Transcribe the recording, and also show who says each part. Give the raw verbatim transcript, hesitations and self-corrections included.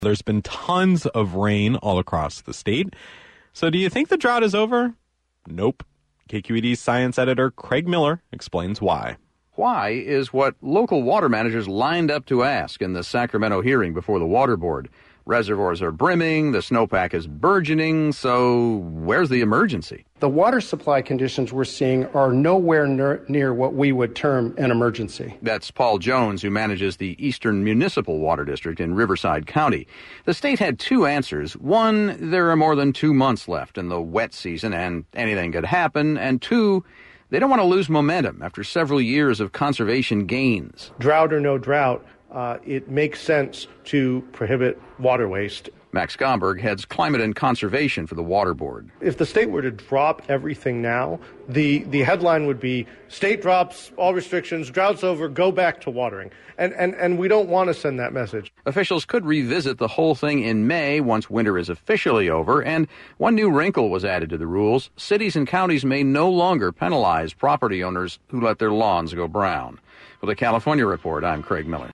Speaker 1: There's been tons of rain all across the state. So do you think the drought is over? Nope. K Q E D's science editor Craig Miller explains why.
Speaker 2: Why is what local water managers lined up to ask in the Sacramento hearing before the Water Board. Reservoirs are brimming, the snowpack is burgeoning, so where's the emergency?
Speaker 3: The water supply conditions we're seeing are nowhere near, near what we would term an emergency.
Speaker 2: That's Paul Jones, who manages the Eastern Municipal Water District in Riverside County. The state had two answers. One, there are more than two months left in the wet season and anything could happen. And two, they don't want to lose momentum after several years of conservation gains.
Speaker 4: Drought or no drought, uh, it makes sense to prohibit water waste.
Speaker 2: Max Gomberg heads climate and conservation for the Water Board.
Speaker 4: If the state were to drop everything now, the, the headline would be, state drops all restrictions, drought's over, go back to watering. And, and, and we don't want to send that message.
Speaker 2: Officials could revisit the whole thing in May once winter is officially over, and one new wrinkle was added to the rules. Cities and counties may no longer penalize property owners who let their lawns go brown. For the California Report, I'm Craig Miller.